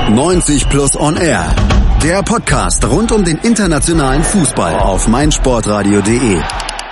90 Plus on Air. Der Podcast rund um den internationalen Fußball auf meinsportradio.de.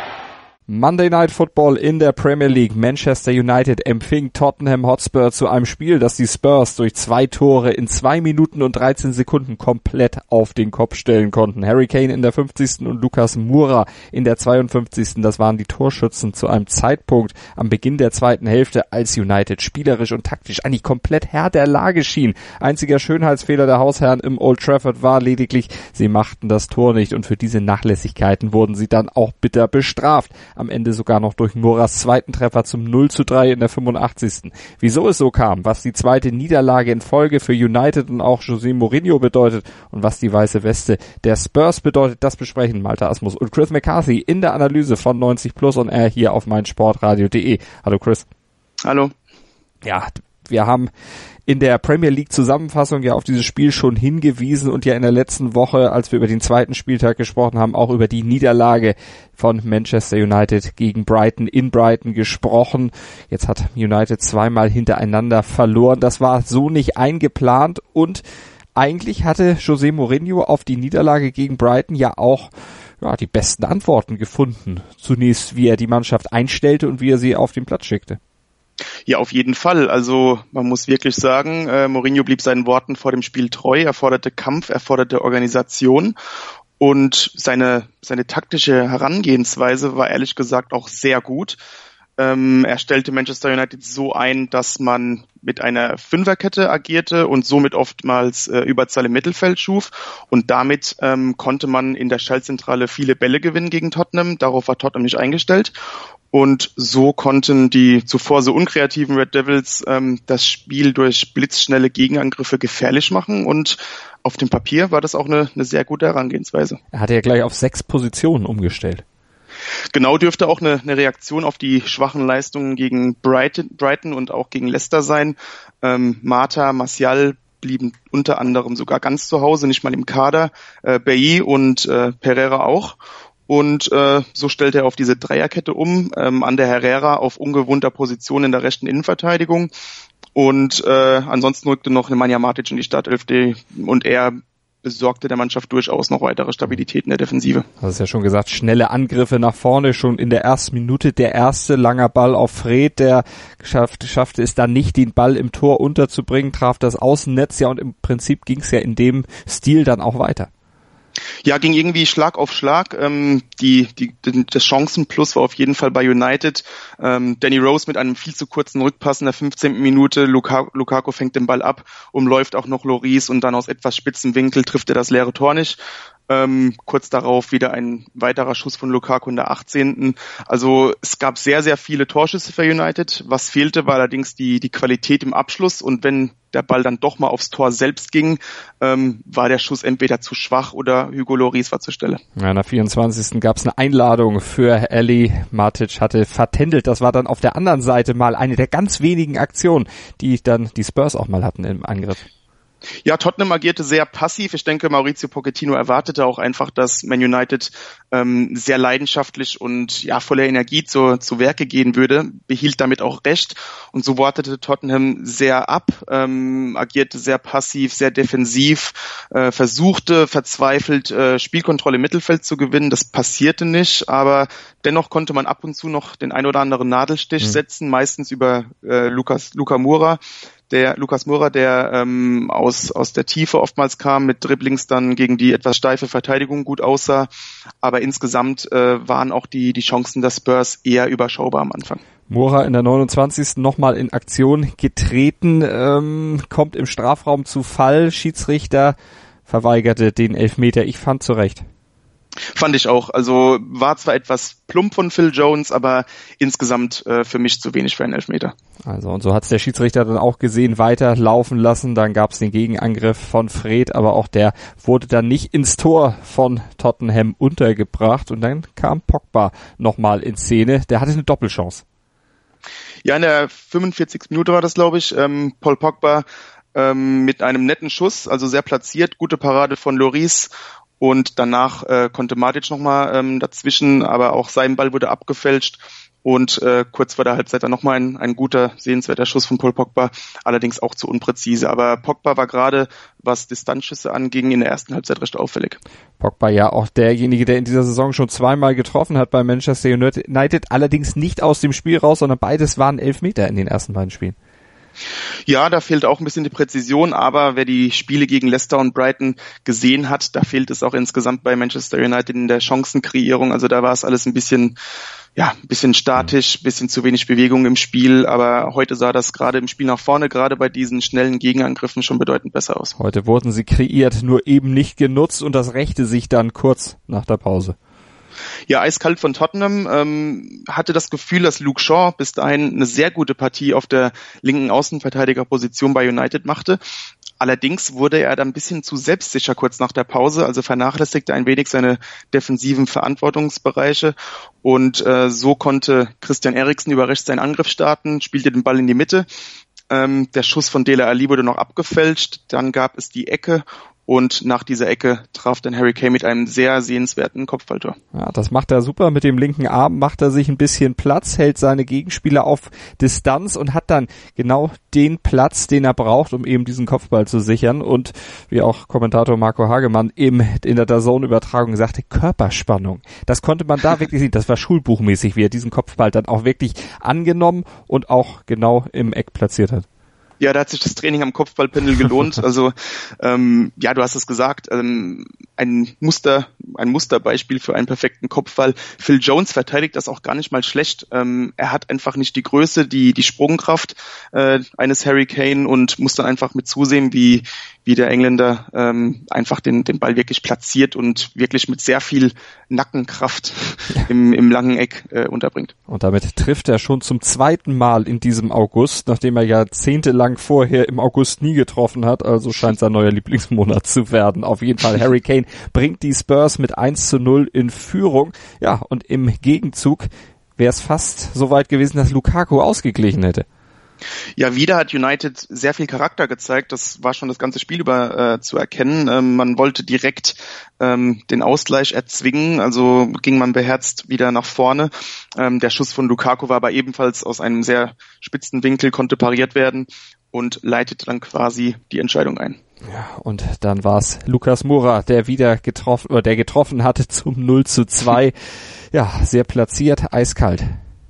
Monday Night Football in der Premier League. Manchester United empfing Tottenham Hotspur zu einem Spiel, das die Spurs durch 2 Tore in 2 Minuten und 13 Sekunden komplett auf den Kopf stellen konnten. Harry Kane in der 50. und Lucas Moura in der 52. Das waren die Torschützen zu einem Zeitpunkt am Beginn der zweiten Hälfte, als United spielerisch und taktisch eigentlich komplett Herr der Lage schien. Einziger Schönheitsfehler der Hausherren im Old Trafford war lediglich, sie machten das Tor nicht, und für diese Nachlässigkeiten wurden sie dann auch bitter bestraft. Am Ende sogar noch durch Mouras zweiten Treffer zum 0:3 in der 85. Wieso es so kam, was die zweite Niederlage in Folge für United und auch José Mourinho bedeutet und was die weiße Weste der Spurs bedeutet, das besprechen Malte Asmus und Chris McCarthy in der Analyse von 90 Plus on Air hier auf meinsportradio.de. Hallo Chris. Hallo. Ja, wir haben in der Premier League Zusammenfassung ja auf dieses Spiel schon hingewiesen und ja in der letzten Woche, als wir über den zweiten Spieltag gesprochen haben, auch über die Niederlage von Manchester United gegen Brighton in Brighton gesprochen. Jetzt hat United zweimal hintereinander verloren. Das war so nicht eingeplant, und eigentlich hatte José Mourinho auf die Niederlage gegen Brighton ja auch die besten Antworten gefunden. Zunächst, wie er die Mannschaft einstellte und wie er sie auf den Platz schickte. Ja, auf jeden Fall. Also man muss wirklich sagen, Mourinho blieb seinen Worten vor dem Spiel treu. Er forderte Kampf, er forderte Organisation, und seine taktische Herangehensweise war ehrlich gesagt auch sehr gut. Er stellte Manchester United so ein, dass man mit einer Fünferkette agierte und somit oftmals Überzahl im Mittelfeld schuf, und damit konnte man in der Schaltzentrale viele Bälle gewinnen gegen Tottenham. Darauf war Tottenham nicht eingestellt. Und so konnten die zuvor so unkreativen Red Devils das Spiel durch blitzschnelle Gegenangriffe gefährlich machen, und auf dem Papier war das auch eine sehr gute Herangehensweise. Er hatte ja gleich auf 6 Positionen umgestellt. Genau, dürfte auch eine Reaktion auf die schwachen Leistungen gegen Brighton und auch gegen Leicester sein. Mata, Martial blieben unter anderem sogar ganz zu Hause, nicht mal im Kader. Bailly und Pereira auch. Und so stellte er auf diese Dreierkette um, an der Herrera auf ungewohnter Position in der rechten Innenverteidigung. Und ansonsten rückte noch Nemanja Matic in die Startelf, und er besorgte der Mannschaft durchaus noch weitere Stabilität in der Defensive. Du hast ja schon gesagt, schnelle Angriffe nach vorne, schon in der ersten Minute. Der erste langer Ball auf Fred, der schaffte es dann nicht, den Ball im Tor unterzubringen, traf das Außennetz, ja, und im Prinzip ging es ja in dem Stil dann auch weiter. Ja, ging irgendwie Schlag auf Schlag. Das Chancenplus war auf jeden Fall bei United. Danny Rose mit einem viel zu kurzen Rückpass in der 15. Minute. Lukaku fängt den Ball ab, umläuft auch noch Lloris, und dann aus etwas spitzen Winkel trifft er das leere Tor nicht. Kurz darauf wieder ein weiterer Schuss von Lukaku in der 18. Also es gab sehr, sehr viele Torschüsse für United. Was fehlte, war allerdings die Qualität im Abschluss, und wenn der Ball dann doch mal aufs Tor selbst ging, war der Schuss entweder zu schwach oder Hugo Lloris war zur Stelle. Ja, in der 24. gab es eine Einladung für Ali. Matic hatte vertändelt. Das war dann auf der anderen Seite mal eine der ganz wenigen Aktionen, die dann die Spurs auch mal hatten im Angriff. Ja, Tottenham agierte sehr passiv. Ich denke, Maurizio Pochettino erwartete auch einfach, dass Man United sehr leidenschaftlich und voller Energie zu Werke gehen würde, behielt damit auch recht, und so wartete Tottenham sehr ab, agierte sehr passiv, sehr defensiv, versuchte verzweifelt Spielkontrolle im Mittelfeld zu gewinnen. Das passierte nicht, aber dennoch konnte man ab und zu noch den ein oder anderen Nadelstich setzen, meistens über Lucas Moura, der aus der Tiefe oftmals kam, mit Dribblings dann gegen die etwas steife Verteidigung gut aussah. Aber insgesamt waren auch die Chancen der Spurs eher überschaubar am Anfang. Moura in der 29. nochmal in Aktion getreten, kommt im Strafraum zu Fall. Schiedsrichter verweigerte den Elfmeter. Ich fand zu Recht. Fand ich auch. Also war zwar etwas plump von Phil Jones, aber insgesamt für mich zu wenig für einen Elfmeter. Also, und so hat's der Schiedsrichter dann auch gesehen, weiter laufen lassen. Dann gab's den Gegenangriff von Fred, aber auch der wurde dann nicht ins Tor von Tottenham untergebracht. Und dann kam Pogba nochmal in Szene. Der hatte eine Doppelchance. Ja, in der 45. Minute war das, glaube ich. Paul Pogba mit einem netten Schuss, also sehr platziert, gute Parade von Lloris. Und danach konnte Matic nochmal dazwischen, aber auch sein Ball wurde abgefälscht. Und kurz vor der Halbzeit dann nochmal ein guter, sehenswerter Schuss von Paul Pogba, allerdings auch zu unpräzise. Aber Pogba war gerade, was Distanzschüsse anging, in der ersten Halbzeit recht auffällig. Pogba ja auch derjenige, der in dieser Saison schon zweimal getroffen hat bei Manchester United, allerdings nicht aus dem Spiel raus, sondern beides waren Elfmeter in den ersten beiden Spielen. Ja, da fehlt auch ein bisschen die Präzision, aber wer die Spiele gegen Leicester und Brighton gesehen hat, da fehlt es auch insgesamt bei Manchester United in der Chancenkreierung. Also da war es alles ein bisschen statisch, bisschen zu wenig Bewegung im Spiel, aber heute sah das gerade im Spiel nach vorne, gerade bei diesen schnellen Gegenangriffen schon bedeutend besser aus. Heute wurden sie kreiert, nur eben nicht genutzt und das rächte sich dann kurz nach der Pause. Ja, eiskalt von Tottenham, hatte das Gefühl, dass Luke Shaw bis dahin eine sehr gute Partie auf der linken Außenverteidigerposition bei United machte. Allerdings wurde er dann ein bisschen zu selbstsicher kurz nach der Pause, also vernachlässigte ein wenig seine defensiven Verantwortungsbereiche und so konnte Christian Eriksen über rechts seinen Angriff starten, spielte den Ball in die Mitte. Der Schuss von Dele Alli wurde noch abgefälscht, dann gab es die Ecke und nach dieser Ecke traf dann Harry Kane mit einem sehr sehenswerten Kopfballtor. Ja, das macht er super. Mit dem linken Arm macht er sich ein bisschen Platz, hält seine Gegenspieler auf Distanz und hat dann genau den Platz, den er braucht, um eben diesen Kopfball zu sichern. Und wie auch Kommentator Marco Hagemann in der DAZN-Übertragung sagte, Körperspannung. Das konnte man da wirklich sehen. Das war schulbuchmäßig, wie er diesen Kopfball dann auch wirklich angenommen und auch genau im Eck platziert hat. Ja, da hat sich das Training am Kopfballpendel gelohnt. Also ja, du hast es gesagt, ein Musterbeispiel für einen perfekten Kopfball. Phil Jones verteidigt das auch gar nicht mal schlecht. Er hat einfach nicht die Größe, die Sprungkraft eines Harry Kane und muss dann einfach mit zusehen, wie der Engländer einfach den Ball wirklich platziert und wirklich mit sehr viel Nackenkraft im langen Eck unterbringt. Und damit trifft er schon zum zweiten Mal in diesem August, nachdem er jahrzehntelang vorher im August nie getroffen hat, also scheint sein neuer Lieblingsmonat zu werden. Auf jeden Fall, Harry Kane bringt die Spurs mit 1:0 in Führung. Ja, und im Gegenzug wäre es fast so weit gewesen, dass Lukaku ausgeglichen hätte. Ja, wieder hat United sehr viel Charakter gezeigt. Das war schon das ganze Spiel über zu erkennen. Man wollte direkt den Ausgleich erzwingen, also ging man beherzt wieder nach vorne. Der Schuss von Lukaku war aber ebenfalls aus einem sehr spitzen Winkel, konnte pariert werden und leitete dann quasi die Entscheidung ein. Ja, und dann war es Lucas Moura, der getroffen hatte zum 0:2. Ja, sehr platziert, eiskalt.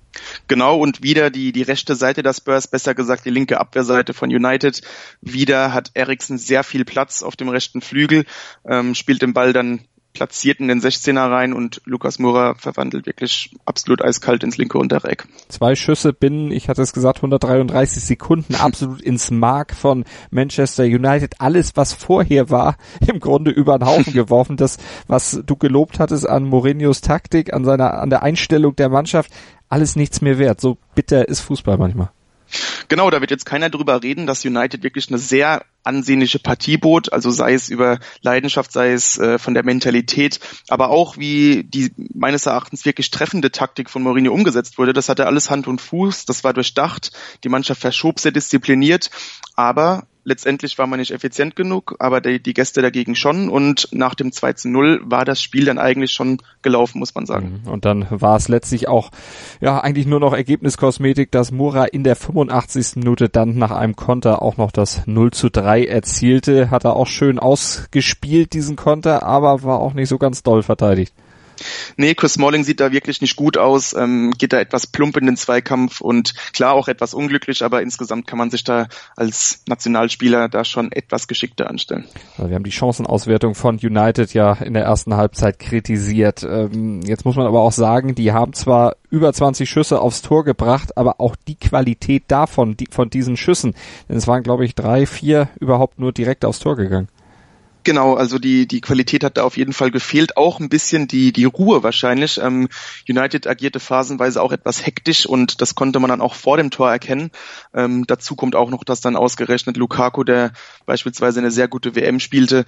Genau, und wieder die rechte Seite der Spurs, besser gesagt die linke Abwehrseite von United. Wieder hat Eriksen sehr viel Platz auf dem rechten Flügel, spielt den Ball dann platziert in den 16er rein und Lucas Moura verwandelt wirklich absolut eiskalt ins linke untere Eck. 2 Schüsse binnen, ich hatte es gesagt, 133 Sekunden, absolut ins Mark von Manchester United. Alles, was vorher war, im Grunde über den Haufen geworfen. Das, was du gelobt hattest an Mourinhos Taktik, an der Einstellung der Mannschaft, alles nichts mehr wert. So bitter ist Fußball manchmal. Genau, da wird jetzt keiner drüber reden, dass United wirklich eine sehr ansehnliche Partie bot, also sei es über Leidenschaft, sei es von der Mentalität, aber auch wie die meines Erachtens wirklich treffende Taktik von Mourinho umgesetzt wurde. Das hatte alles Hand und Fuß, das war durchdacht, die Mannschaft verschob sehr diszipliniert, aber letztendlich war man nicht effizient genug, aber die Gäste dagegen schon und nach dem 2:0 war das Spiel dann eigentlich schon gelaufen, muss man sagen. Und dann war es letztlich auch eigentlich nur noch Ergebniskosmetik, dass Moura in der 85. Minute dann nach einem Konter auch noch das 0:3 erzielte. Hat er auch schön ausgespielt, diesen Konter, aber war auch nicht so ganz doll verteidigt. Nee, Chris Smalling sieht da wirklich nicht gut aus, geht da etwas plump in den Zweikampf und klar auch etwas unglücklich, aber insgesamt kann man sich da als Nationalspieler da schon etwas geschickter anstellen. Wir haben die Chancenauswertung von United ja in der ersten Halbzeit kritisiert. Jetzt muss man aber auch sagen, die haben zwar über 20 Schüsse aufs Tor gebracht, aber auch die Qualität davon, von diesen Schüssen, denn es waren glaube ich 3, 4 überhaupt nur direkt aufs Tor gegangen. Genau, also die Qualität hat da auf jeden Fall gefehlt, auch ein bisschen die Ruhe wahrscheinlich. United agierte phasenweise auch etwas hektisch und das konnte man dann auch vor dem Tor erkennen. Dazu kommt auch noch, dass dann ausgerechnet Lukaku, der beispielsweise eine sehr gute WM spielte,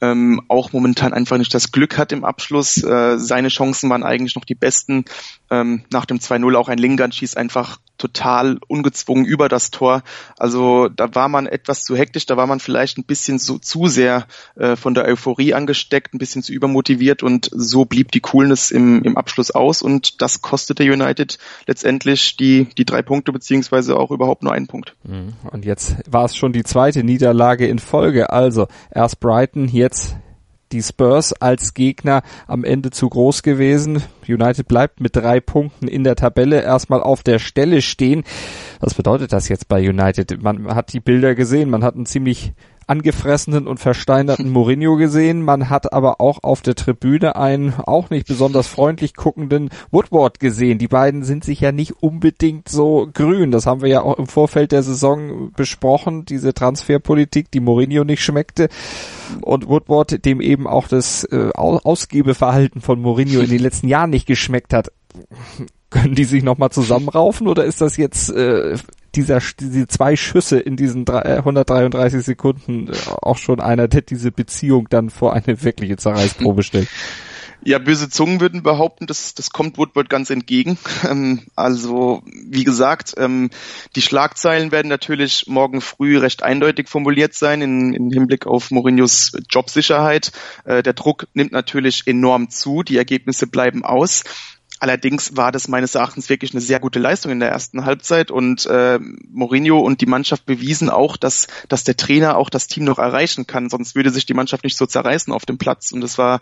auch momentan einfach nicht das Glück hat im Abschluss. Seine Chancen waren eigentlich noch die besten. Nach dem 2:0 auch ein Lingard schießt einfach total ungezwungen über das Tor. Also da war man etwas zu hektisch, da war man vielleicht ein bisschen zu sehr von der Euphorie angesteckt, ein bisschen zu übermotiviert und so blieb die Coolness im Abschluss aus und das kostete United letztendlich die 3 Punkte beziehungsweise auch überhaupt nur 1 Punkt. Und jetzt war es schon die zweite Niederlage in Folge. Also erst Brighton, jetzt die Spurs als Gegner am Ende zu groß gewesen. United bleibt mit 3 Punkten in der Tabelle erstmal auf der Stelle stehen. Was bedeutet das jetzt bei United? Man hat die Bilder gesehen, man hat einen ziemlich angefressenen und versteinerten Mourinho gesehen. Man hat aber auch auf der Tribüne einen auch nicht besonders freundlich guckenden Woodward gesehen. Die beiden sind sich ja nicht unbedingt so grün. Das haben wir ja auch im Vorfeld der Saison besprochen, diese Transferpolitik, die Mourinho nicht schmeckte. Und Woodward, dem eben auch das Ausgebeverhalten von Mourinho in den letzten Jahren nicht geschmeckt hat. Können die sich nochmal zusammenraufen oder ist das jetzt diese 2 Schüsse in diesen 133 Sekunden auch schon einer, der diese Beziehung dann vor eine wirkliche Zerreißprobe stellt? Ja, böse Zungen würden behaupten, das kommt Woodward ganz entgegen. Also, wie gesagt, die Schlagzeilen werden natürlich morgen früh recht eindeutig formuliert sein in Hinblick auf Mourinhos Jobsicherheit. Der Druck nimmt natürlich enorm zu, die Ergebnisse bleiben aus. Allerdings war das meines Erachtens wirklich eine sehr gute Leistung in der ersten Halbzeit und Mourinho und die Mannschaft bewiesen auch, dass der Trainer auch das Team noch erreichen kann, sonst würde sich die Mannschaft nicht so zerreißen auf dem Platz und das war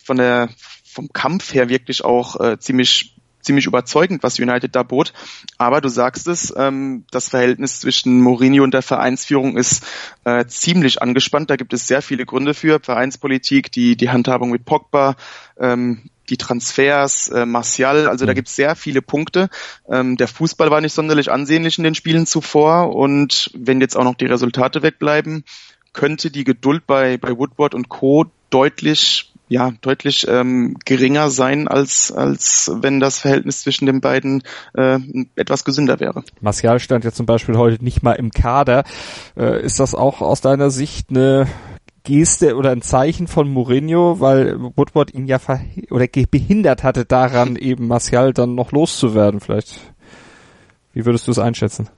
vom Kampf her wirklich auch ziemlich überzeugend, was United da bot. Aber du sagst es, das Verhältnis zwischen Mourinho und der Vereinsführung ist ziemlich angespannt. Da gibt es sehr viele Gründe für. Vereinspolitik, die Handhabung mit Pogba, die Transfers, Martial, also da gibt es sehr viele Punkte. Der Fußball war nicht sonderlich ansehnlich in den Spielen zuvor und wenn jetzt auch noch die Resultate wegbleiben, könnte die Geduld bei Woodward und Co. deutlich geringer sein, als wenn das Verhältnis zwischen den beiden etwas gesünder wäre. Martial stand ja zum Beispiel heute nicht mal im Kader. Ist das auch aus deiner Sicht eine Geste oder ein Zeichen von Mourinho, weil Woodward ihn ja behindert hatte daran, eben Martial dann noch loszuwerden vielleicht? Wie würdest du es einschätzen?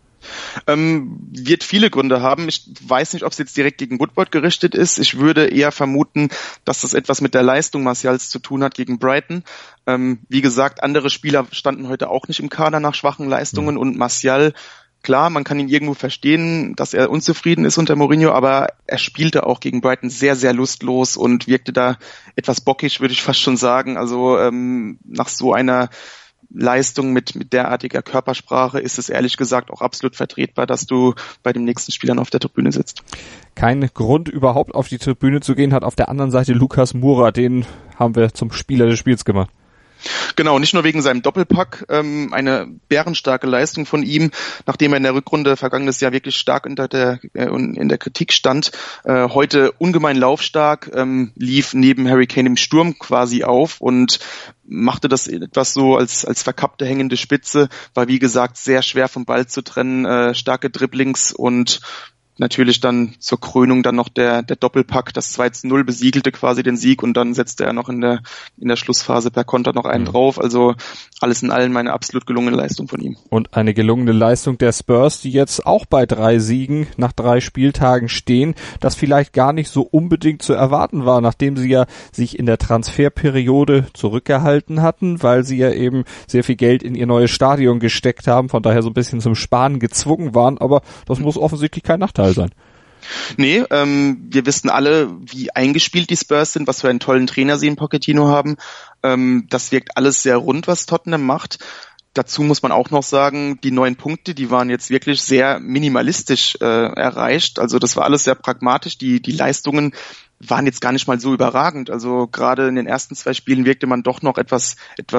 Wird viele Gründe haben. Ich weiß nicht, ob es jetzt direkt gegen Woodward gerichtet ist. Ich würde eher vermuten, dass das etwas mit der Leistung Martials zu tun hat gegen Brighton. Wie gesagt, andere Spieler standen heute auch nicht im Kader nach schwachen Leistungen und Martial, klar, man kann ihn irgendwo verstehen, dass er unzufrieden ist unter Mourinho, aber er spielte auch gegen Brighton sehr, sehr lustlos und wirkte da etwas bockig, würde ich fast schon sagen. Also nach so einer Leistung mit derartiger Körpersprache ist es ehrlich gesagt auch absolut vertretbar, dass du bei dem nächsten Spiel dann auf der Tribüne sitzt. Kein Grund überhaupt auf die Tribüne zu gehen, hat auf der anderen Seite Lucas Moura, den haben wir zum Spieler des Spiels gemacht. Genau, nicht nur wegen seinem Doppelpack, eine bärenstarke Leistung von ihm, nachdem er in der Rückrunde vergangenes Jahr wirklich stark in der Kritik stand, heute ungemein laufstark, lief neben Harry Kane im Sturm quasi auf und machte das etwas so als verkappte hängende Spitze, war wie gesagt sehr schwer vom Ball zu trennen, starke Dribblings und natürlich dann zur Krönung dann noch der Doppelpack, das 2:0 besiegelte quasi den Sieg und dann setzte er noch in der Schlussphase per Konter noch einen drauf. Also alles in allem eine absolut gelungene Leistung von ihm. Und eine gelungene Leistung der Spurs, die jetzt auch bei 3 Siegen nach 3 Spieltagen stehen, das vielleicht gar nicht so unbedingt zu erwarten war, nachdem sie ja sich in der Transferperiode zurückgehalten hatten, weil sie ja eben sehr viel Geld in ihr neues Stadion gesteckt haben, von daher so ein bisschen zum Sparen gezwungen waren, aber das muss offensichtlich kein Nachteil sein. Nee, wir wissen alle, wie eingespielt die Spurs sind, was für einen tollen Trainer sie in Pochettino haben. Das wirkt alles sehr rund, was Tottenham macht. Dazu muss man auch noch sagen, die 9 Punkte, die waren jetzt wirklich sehr minimalistisch erreicht. Also das war alles sehr pragmatisch. Die Leistungen waren jetzt gar nicht mal so überragend. Also gerade in den ersten 2 Spielen wirkte man doch noch etwas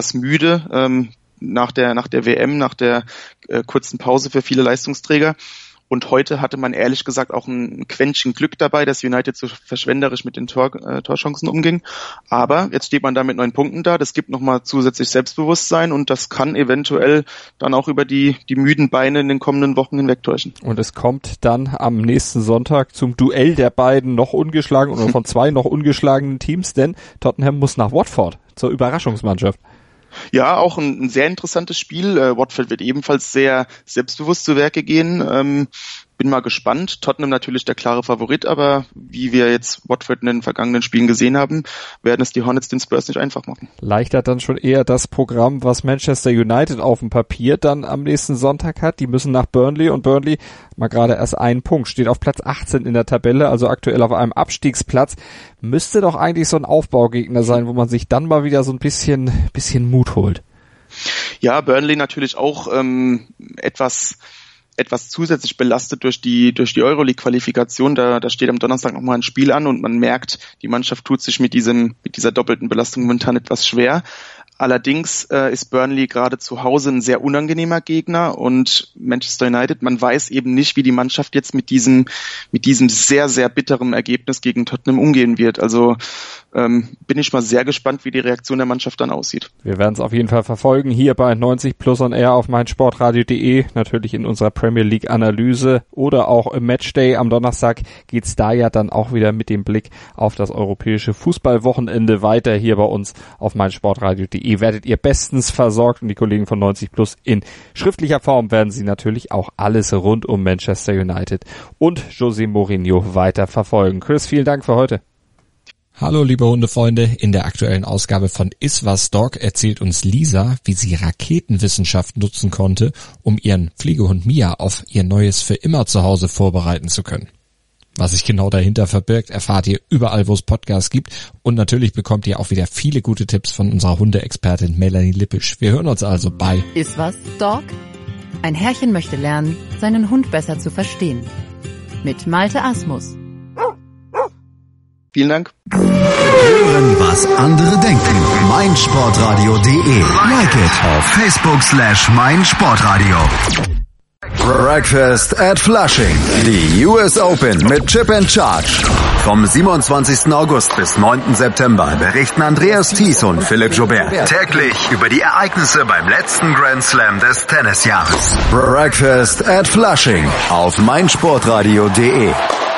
müde nach der WM, nach der kurzen Pause für viele Leistungsträger. Und heute hatte man ehrlich gesagt auch ein Quäntchen Glück dabei, dass United so verschwenderisch mit den Torchancen umging. Aber jetzt steht man da mit 9 Punkten da. Das gibt nochmal zusätzlich Selbstbewusstsein und das kann eventuell dann auch über die müden Beine in den kommenden Wochen hinwegtäuschen. Und es kommt dann am nächsten Sonntag zum Duell der beiden noch ungeschlagenen oder von 2 noch ungeschlagenen Teams, denn Tottenham muss nach Watford zur Überraschungsmannschaft. Ja, auch ein sehr interessantes Spiel. Watford wird ebenfalls sehr selbstbewusst zu Werke gehen. Bin mal gespannt. Tottenham natürlich der klare Favorit, aber wie wir jetzt Watford in den vergangenen Spielen gesehen haben, werden es die Hornets den Spurs nicht einfach machen. Leichter dann schon eher das Programm, was Manchester United auf dem Papier dann am nächsten Sonntag hat. Die müssen nach Burnley und Burnley mal gerade erst einen Punkt, steht auf Platz 18 in der Tabelle, also aktuell auf einem Abstiegsplatz. Müsste doch eigentlich so ein Aufbaugegner sein, wo man sich dann mal wieder so ein bisschen Mut holt. Ja, Burnley natürlich auch etwas zusätzlich belastet durch die Euroleague-Qualifikation. Da steht am Donnerstag nochmal ein Spiel an und man merkt, die Mannschaft tut sich mit dieser doppelten Belastung momentan etwas schwer. Allerdings ist Burnley gerade zu Hause ein sehr unangenehmer Gegner und Manchester United, man weiß eben nicht, wie die Mannschaft jetzt mit diesem sehr, sehr bitteren Ergebnis gegen Tottenham umgehen wird. Also bin ich mal sehr gespannt, wie die Reaktion der Mannschaft dann aussieht. Wir werden es auf jeden Fall verfolgen, hier bei 90 Plus on Air auf meinsportradio.de, natürlich in unserer Premier League Analyse oder auch im Matchday am Donnerstag geht's da ja dann auch wieder mit dem Blick auf das europäische Fußballwochenende weiter hier bei uns auf meinsportradio.de. Werdet ihr bestens versorgt und die Kollegen von 90 Plus in schriftlicher Form werden sie natürlich auch alles rund um Manchester United und José Mourinho weiter verfolgen. Chris, vielen Dank für heute. Hallo liebe Hundefreunde, in der aktuellen Ausgabe von Iswas Dog erzählt uns Lisa, wie sie Raketenwissenschaft nutzen konnte, um ihren Pflegehund Mia auf ihr neues für immer Zuhause vorbereiten zu können. Was sich genau dahinter verbirgt, erfahrt ihr überall, wo es Podcasts gibt und natürlich bekommt ihr auch wieder viele gute Tipps von unserer Hundeexpertin Melanie Lippisch. Wir hören uns also bei Iswas Dog? Ein Herrchen möchte lernen, seinen Hund besser zu verstehen. Mit Malte Asmus. Vielen Dank. Hören, was andere denken. meinsportradio.de. Like it auf Facebook/meinsportradio. Breakfast at Flushing. Die US Open mit Chip and Charge. Vom 27. August bis 9. September berichten Andreas Thies und Philipp Joubert täglich über die Ereignisse beim letzten Grand Slam des Tennisjahres. Breakfast at Flushing auf meinsportradio.de.